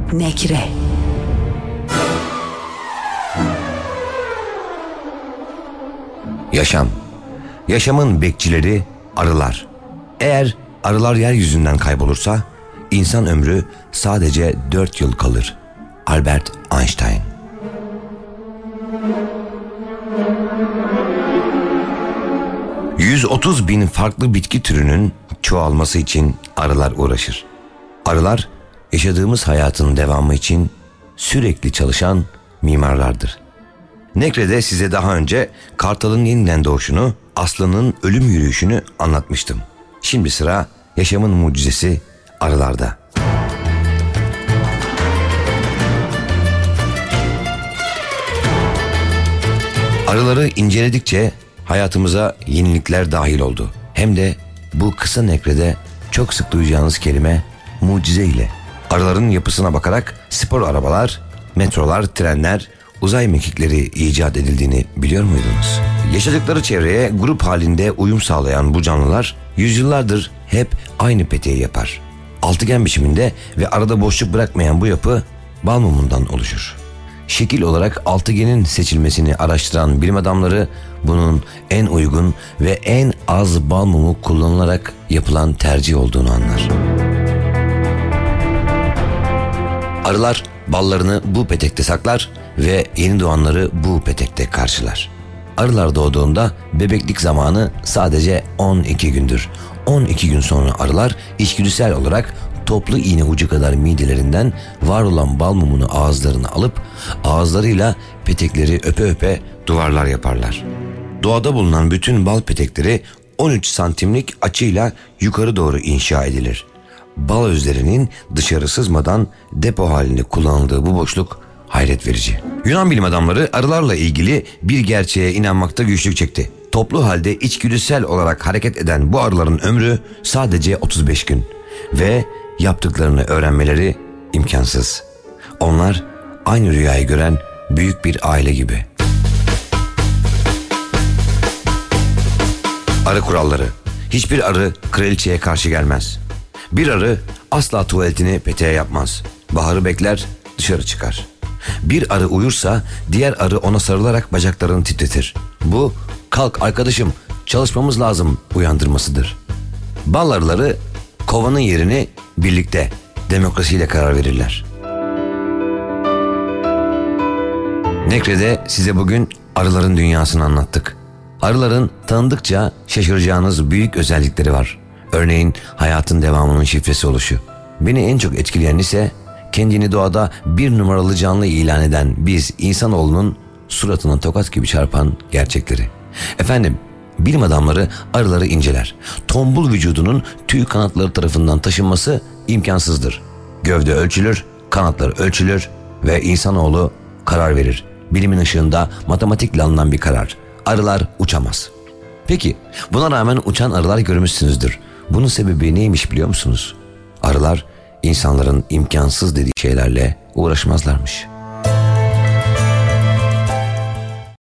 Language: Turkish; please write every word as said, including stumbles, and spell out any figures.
Nekre. Yaşam. Yaşamın bekçileri arılar. Eğer arılar yeryüzünden kaybolursa insan ömrü sadece dört yıl kalır. Albert Einstein. yüz otuz bin farklı bitki türünün çoğalması için arılar uğraşır. Arılar yaşadığımız hayatın devamı için sürekli çalışan mimarlardır. Nekre'de size daha önce kartalın yeniden doğuşunu, aslanın ölüm yürüyüşünü anlatmıştım. Şimdi sıra yaşamın mucizesi arılarda. Arıları inceledikçe hayatımıza yenilikler dahil oldu. Hem de bu kısa nekrede çok sık duyacağınız kelime mucize ile. Arıların yapısına bakarak spor arabalar, metrolar, trenler, uzay mekikleri icat edildiğini biliyor muydunuz? Yaşadıkları çevreye grup halinde uyum sağlayan bu canlılar yüzyıllardır hep aynı peteği yapar. Altıgen biçiminde ve arada boşluk bırakmayan bu yapı bal mumundan oluşur. Şekil olarak altıgenin seçilmesini araştıran bilim adamları bunun en uygun ve en az bal mumu kullanılarak yapılan tercih olduğunu anlar. Arılar ballarını bu petekte saklar ve yeni doğanları bu petekte karşılar. Arılar doğduğunda bebeklik zamanı sadece on iki gündür. on iki gün sonra arılar içgüdüsel olarak toplu iğne ucu kadar midelerinden var olan bal mumunu ağızlarına alıp ağızlarıyla petekleri öpe öpe duvarlar yaparlar. Doğada bulunan bütün bal petekleri on üç santimlik açıyla yukarı doğru inşa edilir. Bal özlerinin dışarı sızmadan depo halinde kullanıldığı bu boşluk hayret verici. Yunan bilim adamları arılarla ilgili bir gerçeğe inanmakta güçlük çekti. Toplu halde içgüdüsel olarak hareket eden bu arıların ömrü sadece otuz beş gün ve yaptıklarını öğrenmeleri imkansız. Onlar aynı rüyayı gören büyük bir aile gibi. Arı kuralları. Hiçbir arı kraliçeye karşı gelmez. Bir arı asla tuvaletini peteğe yapmaz. Baharı bekler, dışarı çıkar. Bir arı uyursa diğer arı ona sarılarak bacaklarını titretir. Bu kalk arkadaşım çalışmamız lazım uyandırmasıdır. Bal arıları kovanın yerini birlikte demokrasiyle karar verirler. Nekre'de size bugün arıların dünyasını anlattık. Arıların tanıdıkça şaşıracağınız büyük özellikleri var. Örneğin hayatın devamının şifresi oluşu. Beni en çok etkileyen ise kendini doğada bir numaralı canlı ilan eden biz insanoğlunun suratına tokat gibi çarpan gerçekleri. Efendim, bilim adamları arıları inceler. Tombul vücudunun tüy kanatları tarafından taşınması imkansızdır. Gövde ölçülür, kanatları ölçülür ve insanoğlu karar verir. Bilimin ışığında matematikle alınan bir karar. Arılar uçamaz. Peki, buna rağmen uçan arılar görmüşsünüzdür. Bunun sebebi neymiş biliyor musunuz? Arılar insanların imkansız dediği şeylerle uğraşmazlarmış.